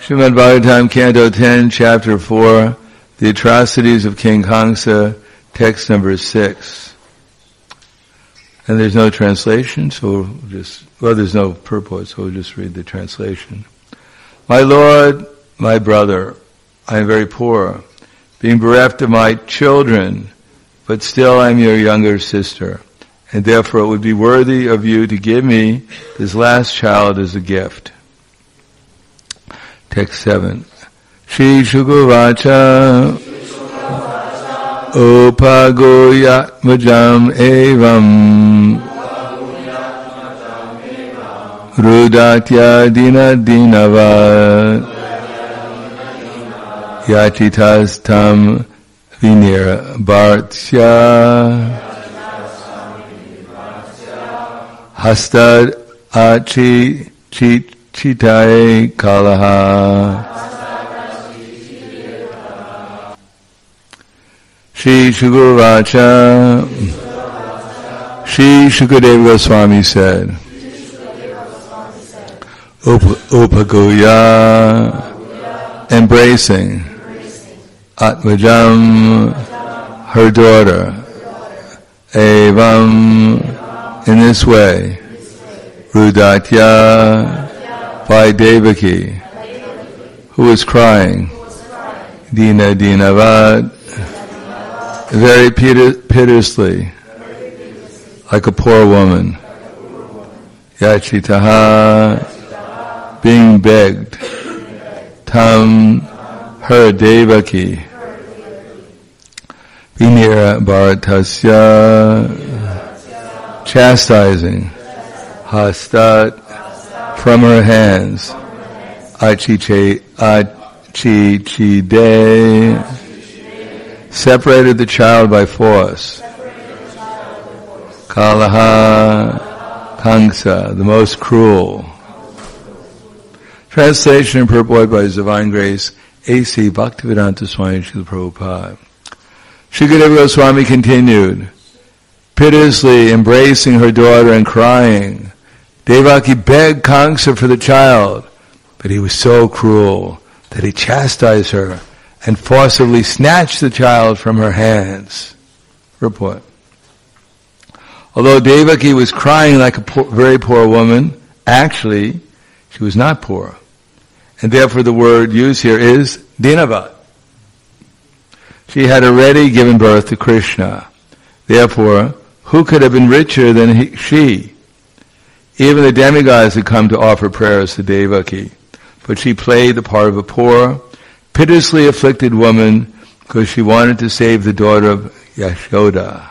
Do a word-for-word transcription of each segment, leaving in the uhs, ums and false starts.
Srimad Bhagavatam, Canto ten, Chapter four, The Atrocities of King Kamsa, text number six. And there's no translation, so we'll just, well, there's no purport, so we'll just read the translation. My Lord, my brother, I am very poor, being bereft of my children, but still I am your younger sister, and therefore it would be worthy of you to give me this last child as a gift. Text seven. Shri Shukavacha Upagoyatmajam evam Rudatya dina dinava Yachitas tam vinir bhartya Hastad achi chit Chitai Kalaha. Shri Shukavacha. Shri Shukadeva Goswami said, Upagoya, embracing Atmajam, her daughter, Evam, in this way, Rudatya, by Devaki, who was crying, Dina Dinavad, very piteously, like a poor woman, Yachitaha, being begged, Tam, her Devaki, Vinira Bharatasya, chastising, Hastat, from her hands, Achiche, Achichide, separated the child by force. Kalaha, Kamsa, the most cruel. Translation and purport by His Divine Grace, A C Bhaktivedanta Swami Srila Prabhupada. Shukadeva Goswami continued, piteously embracing her daughter and crying, Devaki begged Kamsa for the child, but he was so cruel that he chastised her and forcibly snatched the child from her hands. Report. Although Devaki was crying like a poor, very poor woman, actually, she was not poor. And therefore the word used here is Dinavat. She had already given birth to Krishna. Therefore, who could have been richer than he, she? Even the demigods had come to offer prayers to Devaki, but she played the part of a poor, piteously afflicted woman because she wanted to save the daughter of Yashoda.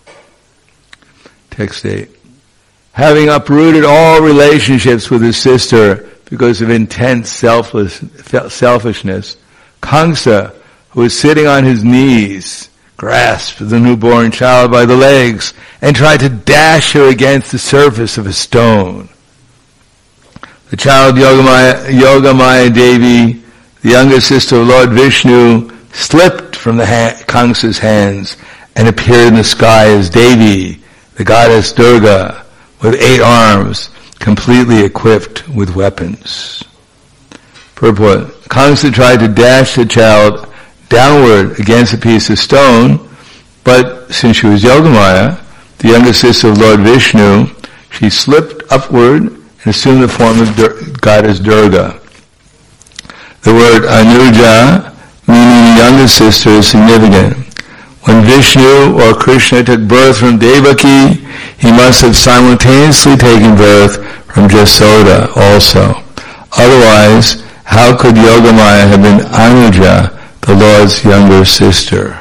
Text eight. Having uprooted all relationships with his sister because of intense selfless, selfishness, Kamsa, who was sitting on his knees, grasped the newborn child by the legs and tried to dash her against the surface of a stone. The child Yogamaya, Yogamaya Devi, the younger sister of Lord Vishnu, slipped from the ha- Kamsa's hands and appeared in the sky as Devi, the goddess Durga, with eight arms, completely equipped with weapons. Purport. Kamsa tried to dash the child downward against a piece of stone, but since she was Yogamaya, the younger sister of Lord Vishnu, she slipped upward and assumed the form of Dur- goddess Durga. The word Anuja, meaning younger sister, is significant. When Vishnu or Krishna took birth from Devaki, he must have simultaneously taken birth from Jasoda also. Otherwise, how could Yogamaya have been Anuja, the Lord's younger sister?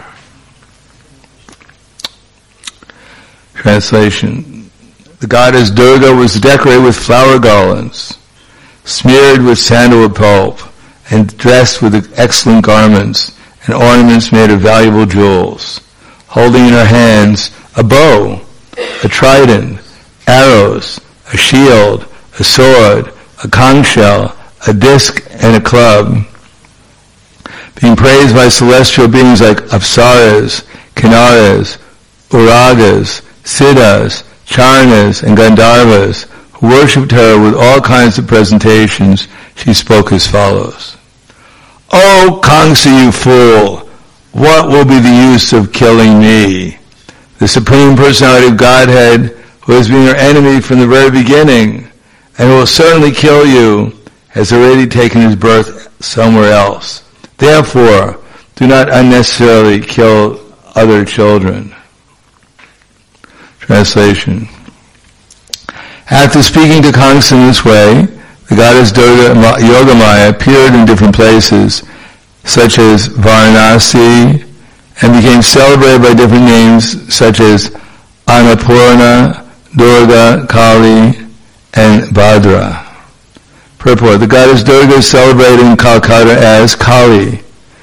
Translation. The goddess Durga was decorated with flower garlands, smeared with sandalwood pulp, and dressed with excellent garments and ornaments made of valuable jewels, holding in her hands a bow, a trident, arrows, a shield, a sword, a conch shell, a disc, and a club. Being praised by celestial beings like Apsaras, Kinnaras, Uragas, Siddhas, Charnas, and Gandharvas, who worshipped her with all kinds of presentations, she spoke as follows. "O Kamsa, you fool, what will be the use of killing me? The Supreme Personality of Godhead, who has been your enemy from the very beginning, and who will certainly kill you, has already taken his birth somewhere else. Therefore, do not unnecessarily kill other children." Translation. After speaking to Kamsa in this way, the goddess Durga Yogamaya appeared in different places, such as Varanasi, and became celebrated by different names such as Annapurna, Durga, Kali, and Bhadra. Purport. The goddess Durga is celebrated in Calcutta as Kali,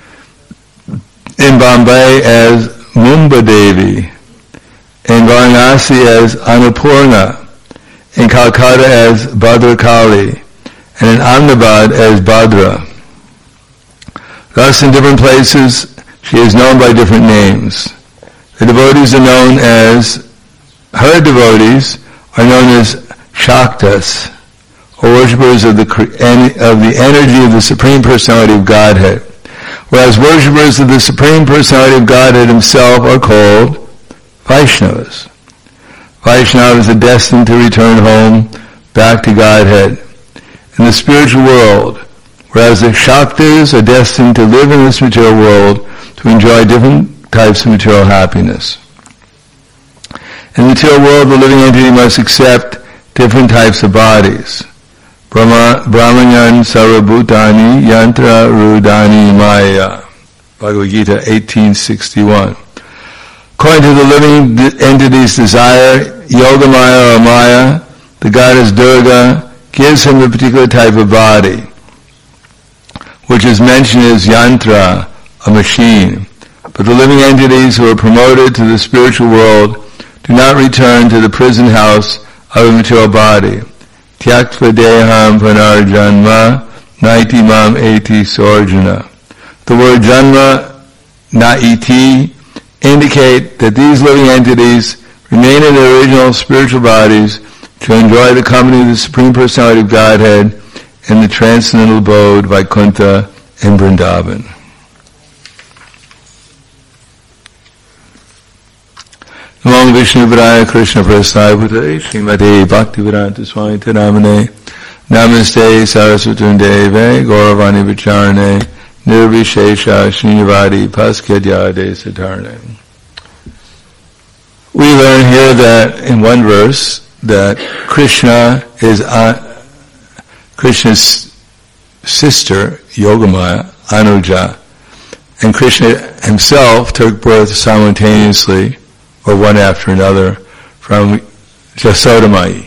in Bombay as Mumba Devi, in Varanasi as Annapurna, in Calcutta as Bhadra Kali, and in Ahmedabad as Bhadra. Thus, in different places, she is known by different names. The devotees are known as, her devotees are known as Shaktas, or worshippers of the, of the energy of the Supreme Personality of Godhead, whereas worshippers of the Supreme Personality of Godhead himself are called Vaishnavas. Vaishnavas are destined to return home back to Godhead in the spiritual world, whereas the Shaktas are destined to live in this material world to enjoy different types of material happiness. In the material world, the living entity must accept different types of bodies. Brahma, Brahmanyan Sarvabhutani Yantra Rudani Maya. Bhagavad Gita eighteen sixty-one. According to the living entity's desire, Yogamaya or Maya, the goddess Durga, gives him a particular type of body, which is mentioned as yantra, a machine. But the living entities who are promoted to the spiritual world do not return to the prison house of a material body. Tyaktva deham panarjanma naiti mam eti sorjana. The word janma, naiti, indicate that these living entities remain in their original spiritual bodies to enjoy the company of the Supreme Personality of Godhead in the transcendental abode Vaikuntha in Vrindavan. Namo Vishnu Padaya Krishna Prasthaya Bhutale Srimate Bhaktivedanta Swami Namane Namaste Saraswati Deve Gauravani Vicharane Nirvishesha Srinivadi Paskadyade Satarne. We learn here that in one verse that Krishna is uh, Krishna's sister Yogamaya, Anuja, and Krishna himself took birth simultaneously, or one after another, from Jasodamai.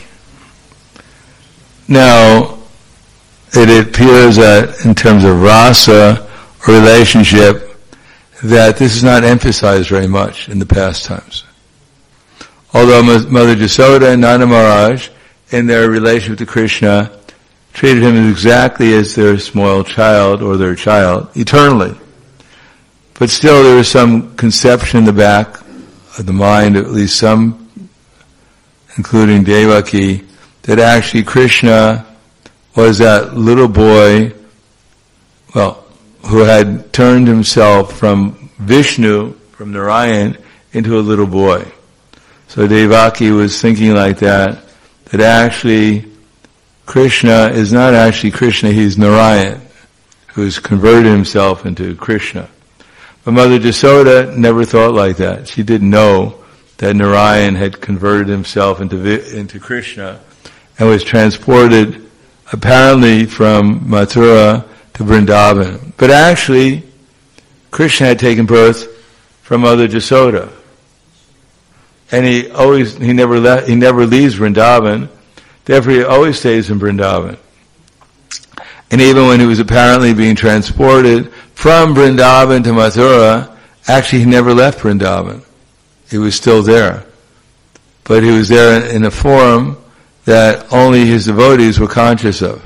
Now, it appears that in terms of rasa, or relationship, that this is not emphasized very much in the past times. Although Mother Jasoda and Nanda Maharaj, in their relationship to Krishna, treated him exactly as their small child, or their child, eternally. But still there was some conception in the back of the mind, at least some, including Devaki, that actually Krishna was that little boy, well, who had turned himself from Vishnu, from Narayan, into a little boy. So Devaki was thinking like that, that actually Krishna is not actually Krishna, he's Narayan, who has converted himself into Krishna. But Mother Jasoda never thought like that. She didn't know that Narayan had converted himself into into Krishna and was transported apparently from Mathura to Vrindavan. But actually, Krishna had taken birth from Mother Jasoda. And he always, he never left, he never leaves Vrindavan. Therefore, he always stays in Vrindavan. And even when he was apparently being transported from Vrindavan to Mathura, actually he never left Vrindavan. He was still there. But he was there in a form that only his devotees were conscious of.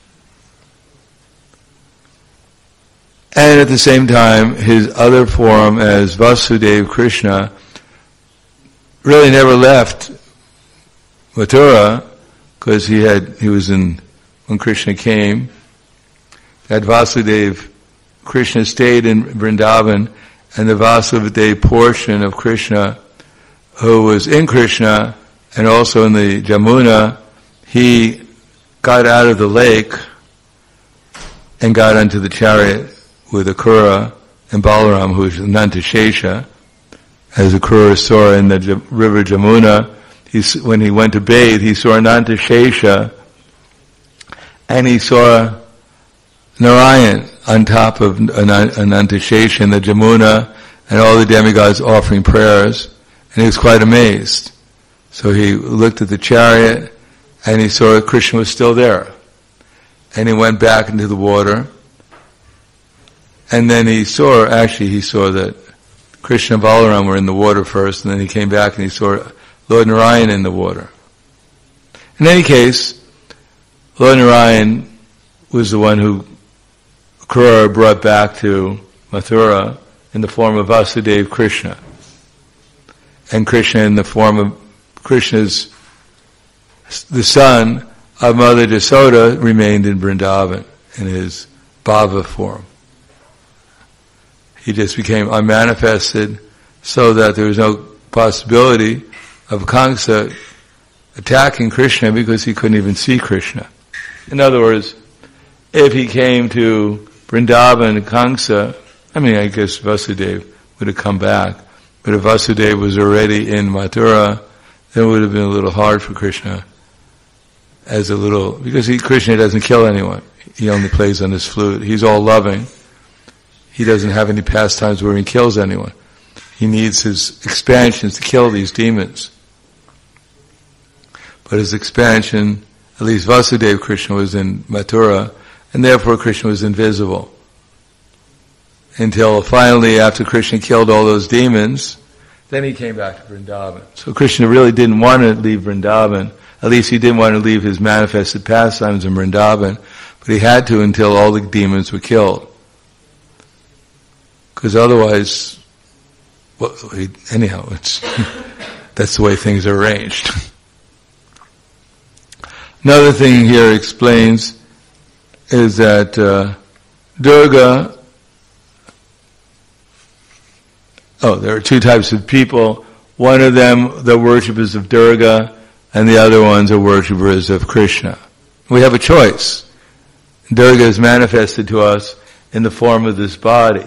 And at the same time, his other form as Vasudeva Krishna really never left Mathura, because he had, he was in, when Krishna came, that Vasudeva Krishna stayed in Vrindavan, and the Vasudeva portion of Krishna, who was in Krishna and also in the Jamuna, he got out of the lake and got onto the chariot with Akrura and Balaram, who is Nantashesha. As Akrura saw in the J- river Jamuna, he, when he went to bathe, he saw Nantashesha, and he saw Narayan on top of Anantashesha in the Jamuna, and all the demigods offering prayers, and he was quite amazed. So he looked at the chariot, and he saw Krishna was still there. And he went back into the water, and then he saw, actually he saw that Krishna and Balaram were in the water first, and then he came back and he saw Lord Narayan in the water. In any case, Lord Narayan was the one who Akrura brought back to Mathura in the form of Vasudeva Krishna. And Krishna in the form of Krishna's, the son of Mother Jasoda, remained in Vrindavan in his bhava form. He just became unmanifested so that there was no possibility of Kamsa attacking Krishna because he couldn't even see Krishna. In other words, if he came to Vrindavan, Kamsa, I mean, I guess Vasudeva would have come back, but if Vasudeva was already in Mathura, then it would have been a little hard for Krishna as a little, because he, Krishna doesn't kill anyone. He only plays on his flute. He's all loving. He doesn't have any pastimes where he kills anyone. He needs his expansions to kill these demons. But his expansion, at least Vasudeva Krishna was in Mathura, and therefore Krishna was invisible. Until finally, after Krishna killed all those demons, then he came back to Vrindavan. So Krishna really didn't want to leave Vrindavan. At least he didn't want to leave his manifested pastimes in Vrindavan, but he had to until all the demons were killed. Because otherwise, well, anyhow, it's that's the way things are arranged. Another thing here explains is that uh, Durga, oh, there are two types of people. One of them, the worshippers of Durga, and the other ones are worshippers of Krishna. We have a choice. Durga is manifested to us in the form of this body.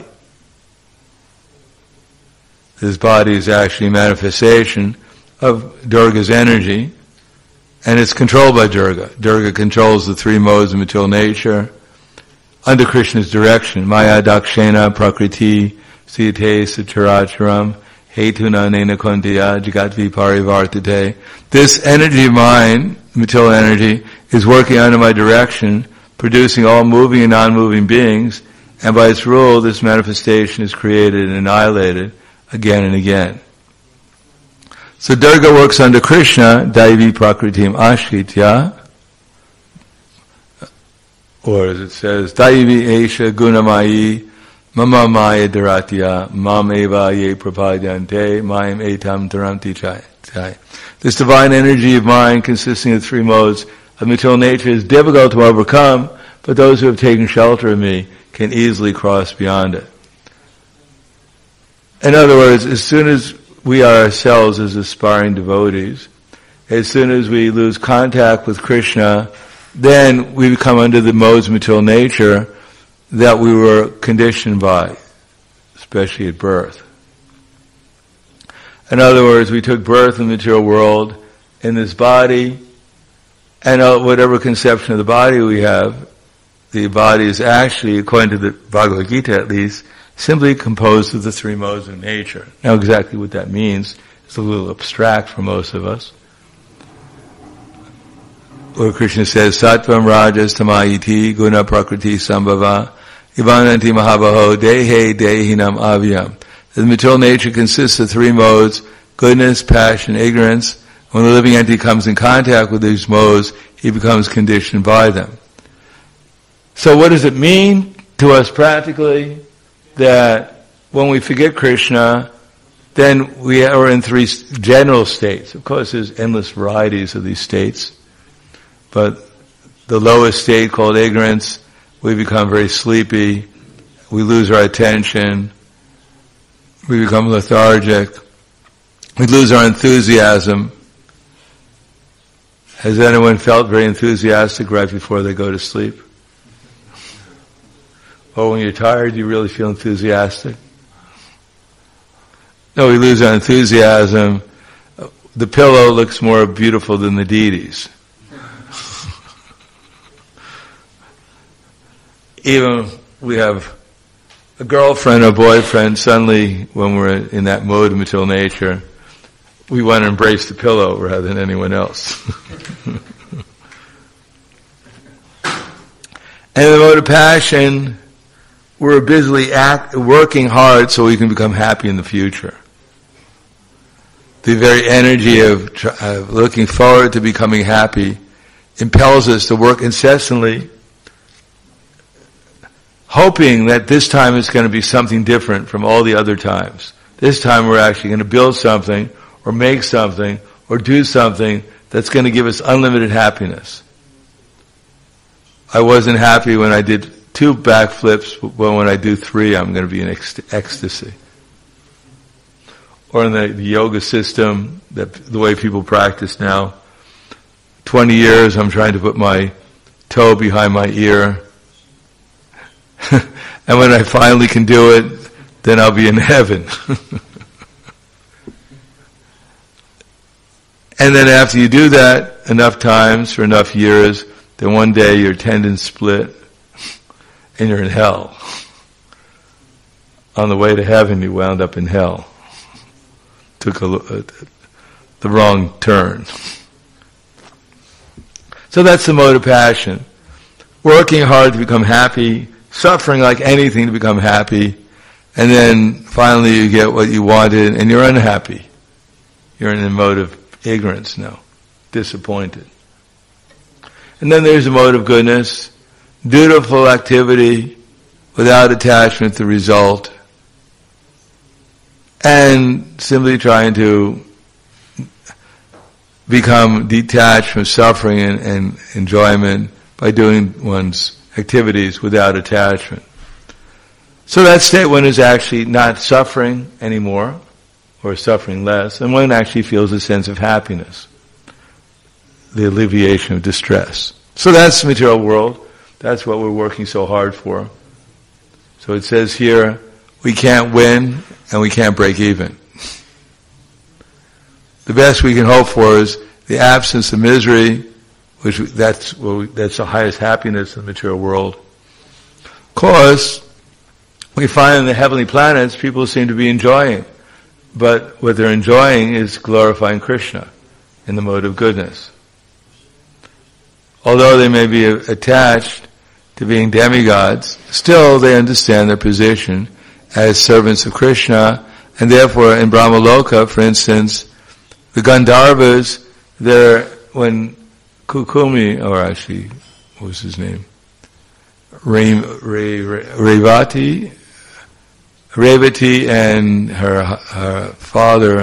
This body is actually a manifestation of Durga's energy, and it's controlled by Durga. Durga controls the three modes of material nature under Krishna's direction. Maya dakshena prakriti site sataracharam hetuna nena kondiya jagatvi parivartate. This energy of mine, material energy, is working under my direction, producing all moving and non-moving beings, and by its rule, this manifestation is created and annihilated again and again. So Durga works under Krishna, Daivi Prakritim Ashritya, or as it says, Daivi Esha Gunamayi Mama Maya Dharatya Mam Eva Ye Prapadyante Mayam Etam Dharamti Chai. This divine energy of mind, consisting of three modes of material nature, is difficult to overcome, but those who have taken shelter of me can easily cross beyond it. In other words, as soon as we are ourselves as aspiring devotees, as soon as we lose contact with Krishna, then we become under the modes of material nature that we were conditioned by, especially at birth. In other words, we took birth in the material world, in this body, and whatever conception of the body we have, the body is actually, according to the Bhagavad Gita at least, simply composed of the three modes of nature. Now exactly what that means is a little abstract for most of us. Where Krishna says, Sattvam Rajas Tamayiti Guna Prakriti Sambhava Ivananti Mahabaho Dehe Dehinam Avyam. The material nature consists of three modes: goodness, passion, ignorance. When the living entity comes in contact with these modes, he becomes conditioned by them. So what does it mean to us practically? That when we forget Krishna, then we are in three general states. Of course, there's endless varieties of these states. But the lowest state, called ignorance, we become very sleepy, we lose our attention, we become lethargic, we lose our enthusiasm. Has anyone felt very enthusiastic right before they go to sleep? Or when you're tired, you really feel enthusiastic? No, we lose our enthusiasm. The pillow looks more beautiful than the deities. Even we have a girlfriend or boyfriend, suddenly when we're in that mode of material nature, we want to embrace the pillow rather than anyone else. And in the mode of passion, we're busily act, working hard so we can become happy in the future. The very energy of, of looking forward to becoming happy impels us to work incessantly, hoping that this time is going to be something different from all the other times. This time we're actually going to build something, or make something, or do something that's going to give us unlimited happiness. I wasn't happy when I did two backflips, but when I do three, I'm going to be in ecstasy. Or in the, the yoga system, that the way people practice now, twenty years I'm trying to put my toe behind my ear. And when I finally can do it, then I'll be in heaven. And then after you do that enough times for enough years, then one day your tendons split and you're in hell. On the way to heaven, you wound up in hell. Took a, a, the wrong turn. So that's the mode of passion. Working hard to become happy, suffering like anything to become happy, and then finally you get what you wanted and you're unhappy. You're in the mode of ignorance now, disappointed. And then there's the mode of goodness, dutiful activity without attachment to result, and simply trying to become detached from suffering and, and enjoyment by doing one's activities without attachment. So that state one is actually not suffering anymore, or suffering less, and one actually feels a sense of happiness, the alleviation of distress. So that's the material world. That's what we're working so hard for. So it says here, we can't win and we can't break even. The best we can hope for is the absence of misery, which that's well, that's the highest happiness in the material world. Of course, we find in the heavenly planets people seem to be enjoying, but what they're enjoying is glorifying Krishna in the mode of goodness. Although they may be attached to being demigods, still they understand their position as servants of Krishna, and therefore in Brahmaloka, for instance, the Gandharvas, they're, when Kukumi, or actually, what was his name? Re, Re, Re, Revati, Revati and her, her father,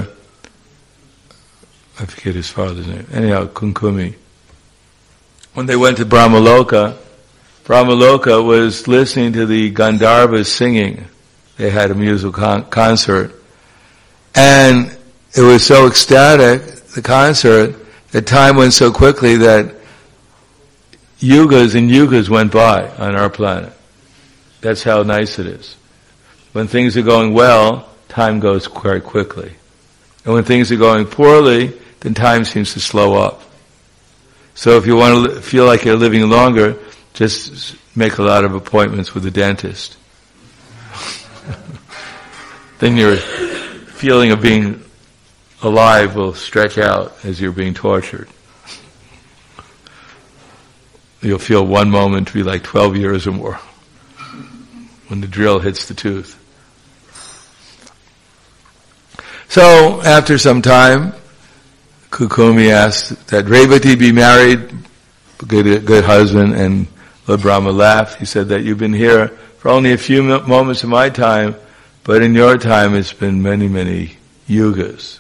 I forget his father's name, anyhow, Kukumi. When they went to Brahmaloka, Brahmaloka was listening to the Gandharvas singing. They had a musical con- concert. And it was so ecstatic, the concert, that time went so quickly that yugas and yugas went by on our planet. That's how nice it is. When things are going well, time goes quite quickly. And when things are going poorly, then time seems to slow up. So if you want to feel like you're living longer, just make a lot of appointments with the dentist. Then your feeling of being alive will stretch out as you're being tortured. You'll feel one moment to be like twelve years or more when the drill hits the tooth. So after some time, Kukumi asked that Revati be married, good, good husband, and Lord Brahma laughed. He said that you've been here for only a few moments of my time, but in your time it's been many, many yugas.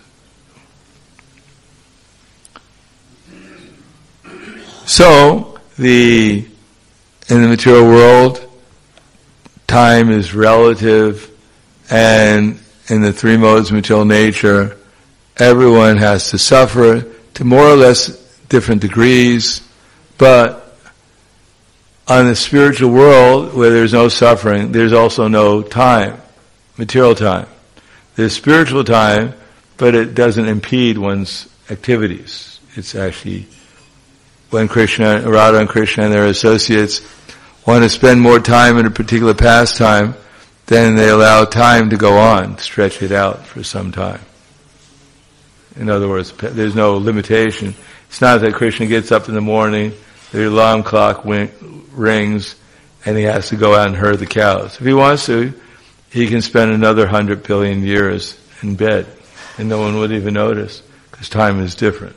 So, the, in the material world, time is relative, and in the three modes of material nature, everyone has to suffer to more or less different degrees, but on the spiritual world, where there's no suffering, there's also no time, material time. There's spiritual time, but it doesn't impede one's activities. It's actually, when Krishna, Radha and Krishna and their associates want to spend more time in a particular pastime, then they allow time to go on, stretch it out for some time. In other words, there's no limitation. It's not that Krishna gets up in the morning, the alarm clock rings, and he has to go out and herd the cows. If he wants to, he can spend another hundred billion years in bed, and no one would even notice, because time is different.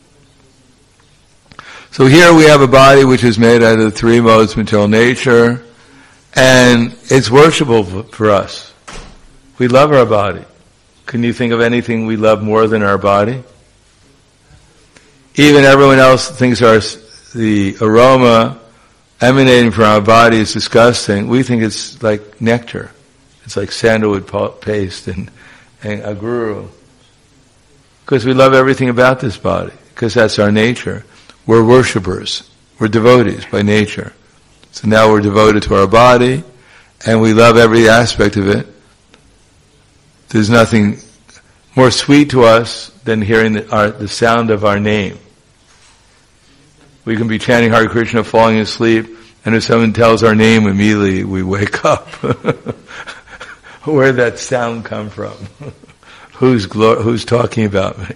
So here we have a body which is made out of the three modes of material nature, and it's worshipable for us. We love our body. Can you think of anything we love more than our body? Even everyone else thinks our the aroma emanating from our body is disgusting. We think it's like nectar. It's like sandalwood paste and, and aguru. Because we love everything about this body, because that's our nature. We're worshipers. We're devotees by nature. So now we're devoted to our body, and we love every aspect of it. There's nothing more sweet to us than hearing the, our, the sound of our name. We can be chanting Hare Krishna, falling asleep, and if someone tells our name, immediately we wake up. Where'd that sound come from? who's glo- who's talking about me?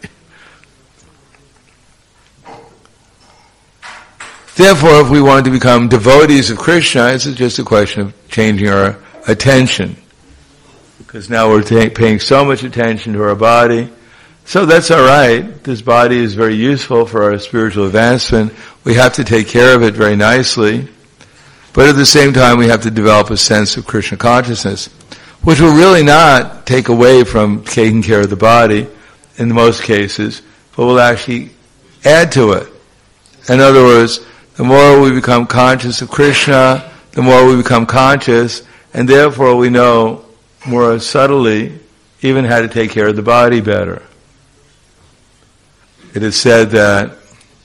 Therefore, if we want to become devotees of Krishna, it's just a question of changing our attention. Because now we're ta- paying so much attention to our body. So that's alright. This body is very useful for our spiritual advancement. We have to take care of it very nicely. But at the same time, we have to develop a sense of Krishna consciousness, which will really not take away from taking care of the body in most cases, but will actually add to it. In other words, the more we become conscious of Krishna, the more we become conscious, and therefore we know more subtly even how to take care of the body better. It is said that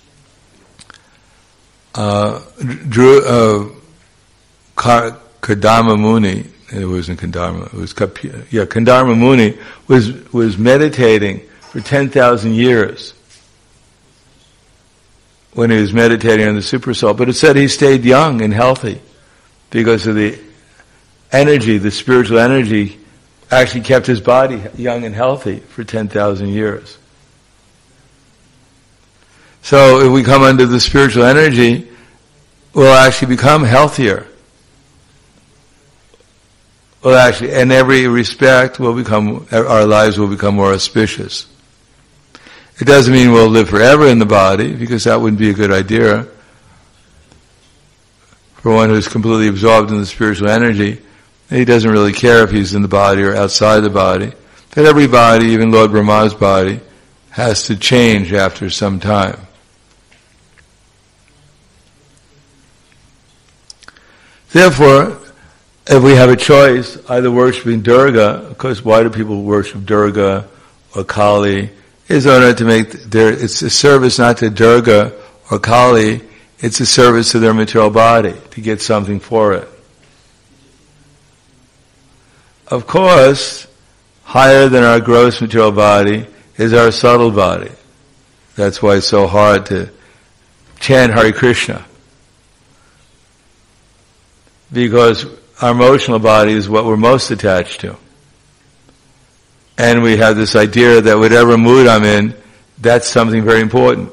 uh, Drew, uh, Kardama Muni, it wasn't Kardama, it was Kapi- yeah, Kardama Muni was was meditating for ten thousand years when he was meditating on the Super Soul. But it said he stayed young and healthy because of the energy, the spiritual energy actually kept his body young and healthy for ten thousand years. So if we come under the spiritual energy, we'll actually become healthier. Well, actually, in every respect, we'll become, our lives will become more auspicious. It doesn't mean we'll live forever in the body, because that wouldn't be a good idea. For one who's completely absorbed in the spiritual energy, he doesn't really care if he's in the body or outside the body. But every body, even Lord Brahma's body, has to change after some time. Therefore, if we have a choice, either worshiping Durga, of course, why do people worship Durga or Kali? Is in order to make their, it's a service not to Durga or Kali, it's a service to their material body, to get something for it. Of course, higher than our gross material body is our subtle body. That's why it's so hard to chant Hare Krishna. Because our emotional body is what we're most attached to. And we have this idea that whatever mood I'm in, that's something very important.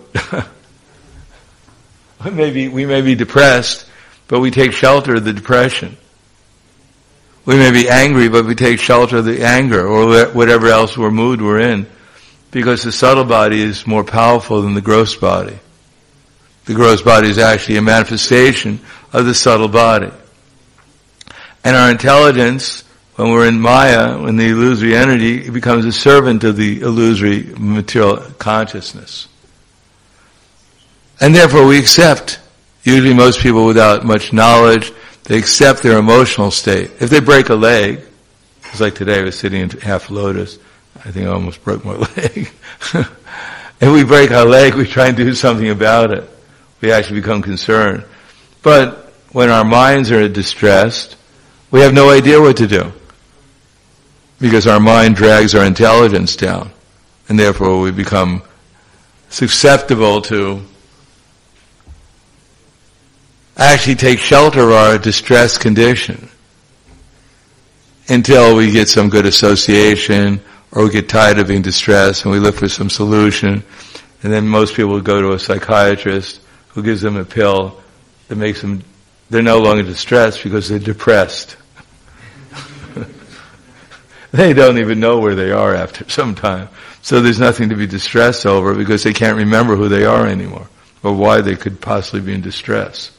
Maybe we may be depressed, but we take shelter of the depression. We may be angry, but we take shelter of the anger, or whatever else we're mood we're in, because the subtle body is more powerful than the gross body. The gross body is actually a manifestation of the subtle body. And our intelligence, when we're in Maya, when the illusory energy, it becomes a servant of the illusory material consciousness. And therefore we accept, usually most people without much knowledge, They accept their emotional state. If they break a leg, it's like today I was sitting in half lotus. I think I almost broke my leg. If we break our leg, we try and do something about it. We actually become concerned. But when our minds are distressed, we have no idea what to do. Because our mind drags our intelligence down. And therefore we become susceptible to actually take shelter of our distressed condition until we get some good association, or we get tired of being distressed and we look for some solution. And then most people will go to a psychiatrist who gives them a pill that makes them, they're no longer distressed because they're depressed. They don't even know where they are after some time. So there's nothing to be distressed over because they can't remember who they are anymore or why they could possibly be in distress.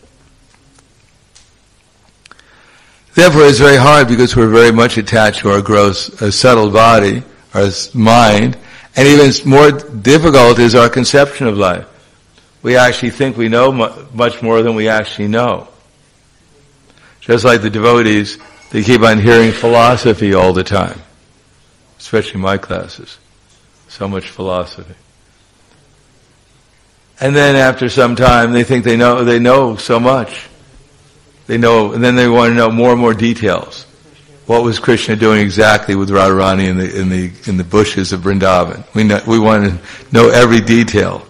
Therefore, it's very hard because we're very much attached to our gross, uh, subtle body, our mind, and even more difficult is our conception of life. We actually think we know mu- much more than we actually know. Just like the devotees, they keep on hearing philosophy all the time, especially my classes. So much philosophy. And then after some time, they think they know, they know so much. They know, and then they want to know more and more details. What was Krishna doing exactly with Radharani in the in the in the bushes of Vrindavan? We know, we want to know every detail,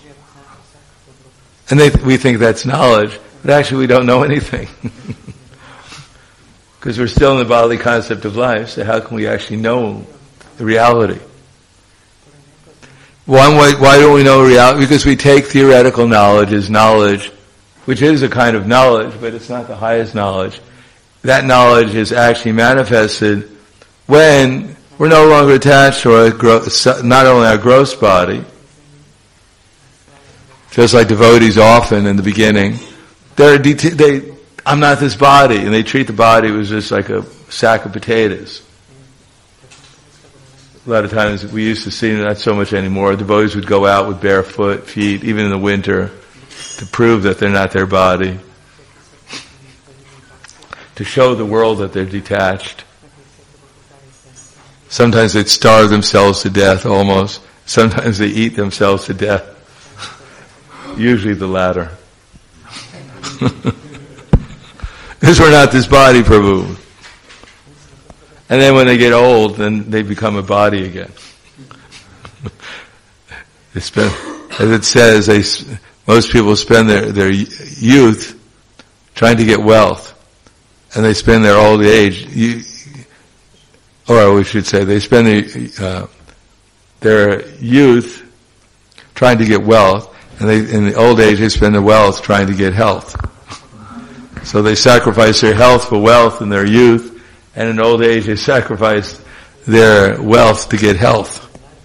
and they, we think that's knowledge, but actually we don't know anything because we're still in the bodily concept of life. So how can we actually know the reality? One way, why don't we know reality? Because we take theoretical knowledge as knowledge, which is a kind of knowledge, but it's not the highest knowledge. That knowledge is actually manifested when we're no longer attached to our gross, not only our gross body, just like devotees often in the beginning, they're det- they, I'm not this body, and they treat the body as just like a sack of potatoes. A lot of times we used to see, not so much anymore, devotees would go out with barefoot feet, even in the winter, to prove that they're not their body, to show the world that they're detached. Sometimes they'd starve themselves to death almost. Sometimes they eat themselves to death. Usually the latter. Because we're not this body, Prabhu. And then when they get old, then they become a body again. They spend, as it says, they, most people spend their, their youth trying to get wealth. And they spend their old age, you, or we should say, they spend the, uh, their youth trying to get wealth, and they, in the old age, they spend their wealth trying to get health. So they sacrifice their health for wealth in their youth, and in old age, they sacrifice their wealth to get health.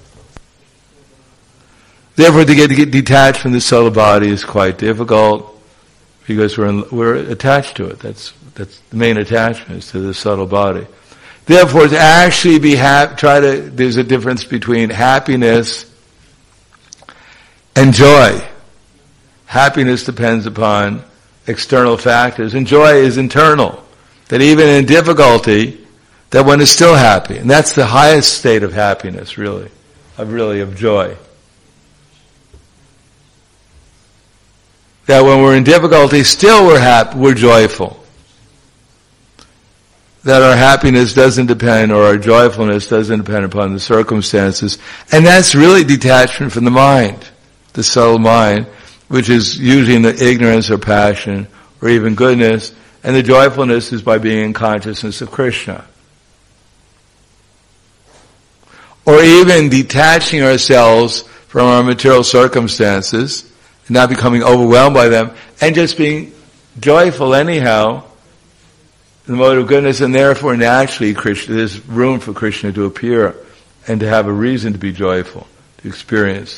Therefore, to get, to get detached from the subtle body is quite difficult, because we're in, we're attached to it. That's That's the main attachment, is to the subtle body. Therefore, to actually be happy, try to, there's a difference between happiness and joy. Happiness depends upon external factors, and joy is internal. That even in difficulty, that one is still happy. And that's the highest state of happiness, really, of really, of joy. That when we're in difficulty, still we're happy, we're joyful. That our happiness doesn't depend, or our joyfulness doesn't depend upon the circumstances. And that's really detachment from the mind, the subtle mind, which is usually in the ignorance or passion, or even goodness. And the joyfulness is by being in consciousness of Krishna. Or even detaching ourselves from our material circumstances, and not becoming overwhelmed by them, and just being joyful anyhow, in the mode of goodness, and therefore naturally Krishna, there's room for Krishna to appear and to have a reason to be joyful, to experience.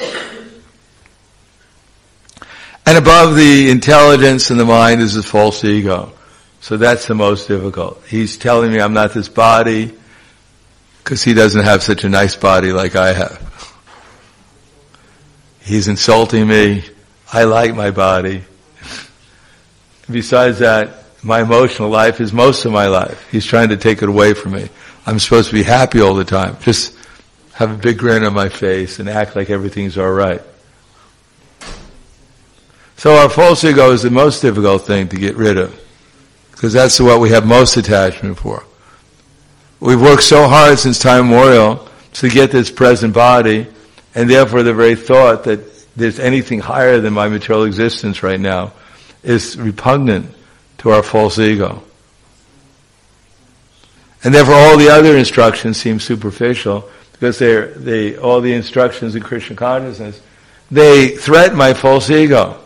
And above the intelligence and the mind is the false ego. So that's the most difficult. He's telling me I'm not this body because he doesn't have such a nice body like I have. He's insulting me. I like my body. Besides that, my emotional life is most of my life. He's trying to take it away from me. I'm supposed to be happy all the time. Just have a big grin on my face and act like everything's all right. So our false ego is the most difficult thing to get rid of, because that's what we have most attachment for. We've worked so hard since time immemorial to get this present body, and therefore the very thought that there's anything higher than my material existence right now is repugnant to our false ego. And therefore all the other instructions seem superficial, because they're, they, all the instructions in Krishna consciousness, they threaten my false ego.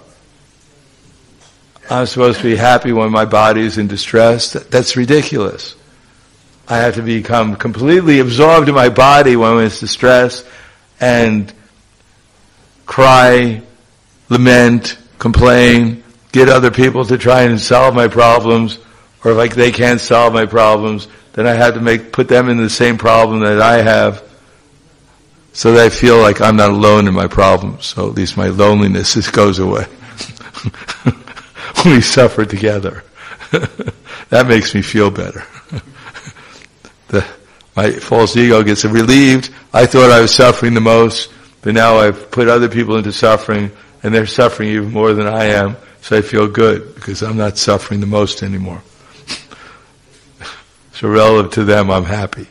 I'm supposed to be happy when my body is in distress. That's ridiculous. I have to become completely absorbed in my body when it's distressed and cry, lament, complain, get other people to try and solve my problems, or if like they can't solve my problems, then I have to make put them in the same problem that I have, so that I feel like I'm not alone in my problems. So at least my loneliness just goes away. We suffer together. That makes me feel better. The, my false ego gets relieved. I thought I was suffering the most, but now I've put other people into suffering, and they're suffering even more than I am, so I feel good, because I'm not suffering the most anymore. So relative to them, I'm happy.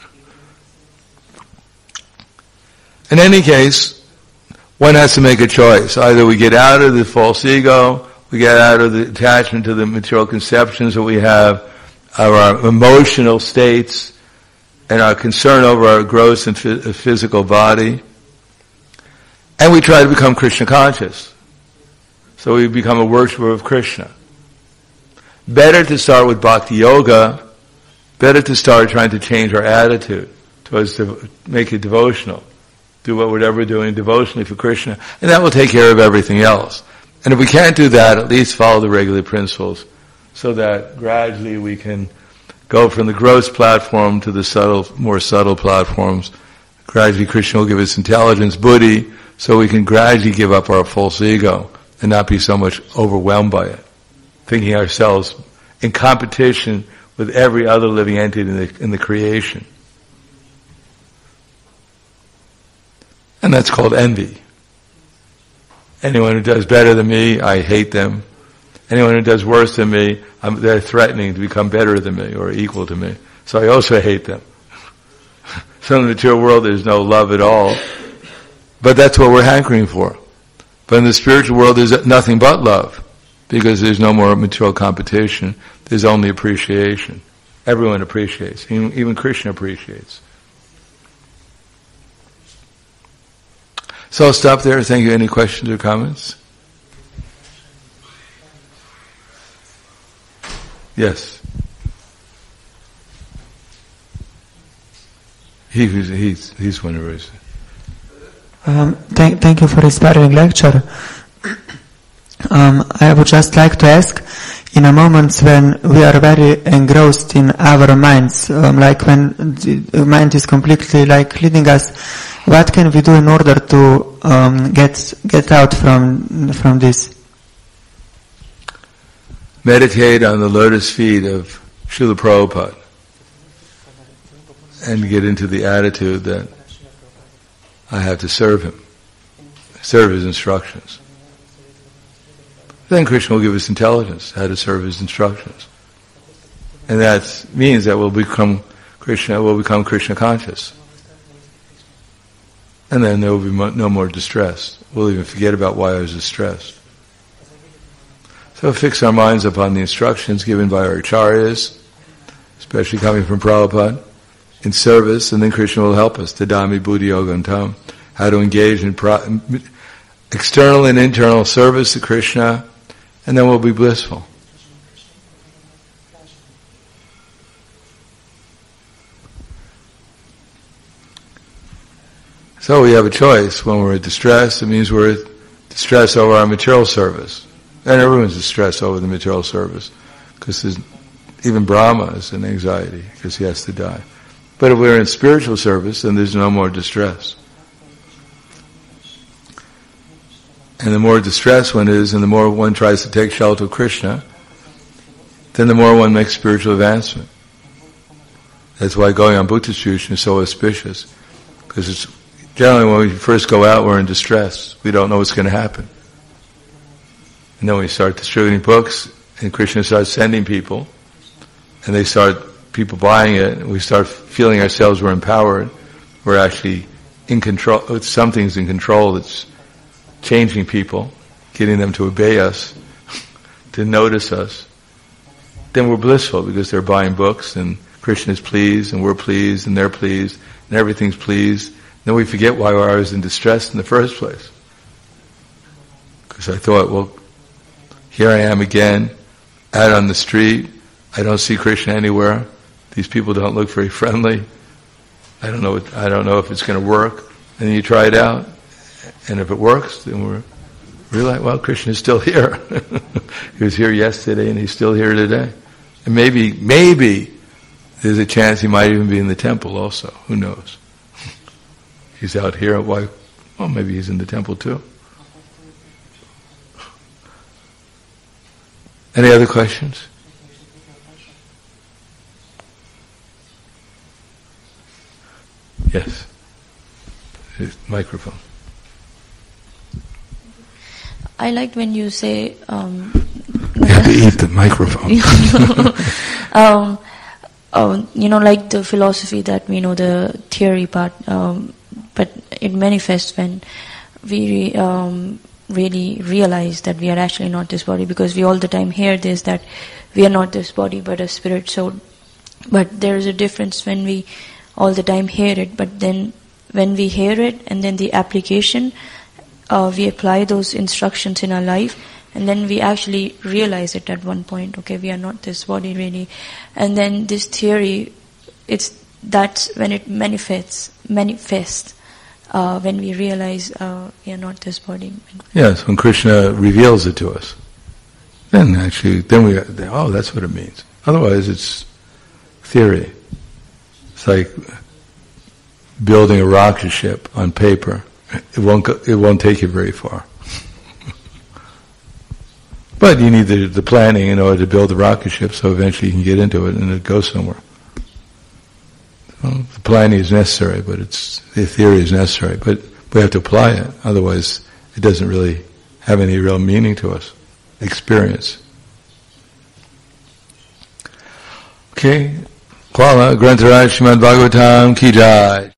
In any case, one has to make a choice. Either we get out of the false ego, we get out of the attachment to the material conceptions that we have, our emotional states, and our concern over our gross and physical body, and we try to become Krishna conscious. So we become a worshiper of Krishna. Better to start with bhakti yoga, better to start trying to change our attitude towards to make it devotional. Do what whatever we're doing devotionally for Krishna, and that will take care of everything else. And if we can't do that, at least follow the regular principles, so that gradually we can go from the gross platform to the subtle, more subtle platforms. Gradually Krishna will give us intelligence, buddhi, so we can gradually give up our false ego and not be so much overwhelmed by it, thinking ourselves in competition with every other living entity in the, in the creation. And that's called envy. Anyone who does better than me, I hate them. Anyone who does worse than me, I'm, they're threatening to become better than me or equal to me. So I also hate them. So in the material world there's no love at all. But that's what we're hankering for. But in the spiritual world there's nothing but love, because there's no more material competition. There's only appreciation. Everyone appreciates. Even, even Krishna appreciates. So I'll stop there. Thank you. Any questions or comments? Yes. He, he's, he's one of us. Um, thank, thank you for inspiring lecture. Um, I would just like to ask, in a moments when we are very engrossed in our minds, um, like when the mind is completely like leading us, what can we do in order to um, get get out from from this? Meditate on the lotus feet of Srila Prabhupada and get into the attitude that I have to serve him, serve his instructions. Then Krishna will give us intelligence how to serve his instructions, and that means that we'll become Krishna. We'll become Krishna conscious. And then there will be no more distress. We'll even forget about why I was distressed. So fix our minds upon the instructions given by our acharyas, especially coming from Prabhupada, in service, and then Krishna will help us, Tadami Buddhi Yogantam, how to engage in pro- external and internal service to Krishna, and then we'll be blissful. So we have a choice. When we're distressed, it means we're distressed over our material service. And everyone's distressed over the material service, because even Brahma is in anxiety because he has to die. But if we're in spiritual service, then there's no more distress. And the more distressed one is, and the more one tries to take shelter of Krishna, then the more one makes spiritual advancement. That's why going on Buddhist tradition is so auspicious. Because it's generally when we first go out, we're in distress. We don't know what's going to happen. And then we start distributing books, and Krishna starts sending people, and they start, people buying it, and we start feeling ourselves we're empowered. We're actually in control, something's in control that's changing people, getting them to obey us, to notice us. Then we're blissful because they're buying books, and Krishna is pleased, and we're pleased, and they're pleased, and everything's pleased. Then we forget why I was in distress in the first place. Because I thought, well, here I am again, out on the street. I don't see Krishna anywhere. These people don't look very friendly. I don't know. What, I don't know if it's going to work. And then you try it out, and if it works, then we're realize, well, Krishna is still here. He was here yesterday, and he's still here today. And maybe, maybe there's a chance he might even be in the temple also. Who knows? He's out here. Why? Well, maybe he's in the temple too. Any other questions? Yes. Microphone. I liked when you say... Um, you have to eat the microphone. um, um, you know, like the philosophy that we know, the theory part, um, but it manifests when we re, um, really realize that we are actually not this body, because we all the time hear this, that we are not this body but a spirit soul. But there is a difference when we all the time hear it, but then when we hear it and then the application, uh, we apply those instructions in our life, and then we actually realize it at one point, okay, we are not this body really. And then this theory, it's that's when it manifests, manifests uh, when we realize uh, we are not this body. Yes, when Krishna reveals it to us, then actually, then we, oh, that's what it means. Otherwise, it's theory. It's like building a rocket ship on paper. It won't go, it won't take you very far. But you need the, the planning in order to build the rocket ship, so eventually you can get into it and it goes somewhere. Well, the planning is necessary, but it's the theory is necessary. But we have to apply it. Otherwise, it doesn't really have any real meaning to us. Experience. Okay. Kvala Grantaraj Srimad Bhagavatam Ki Jai.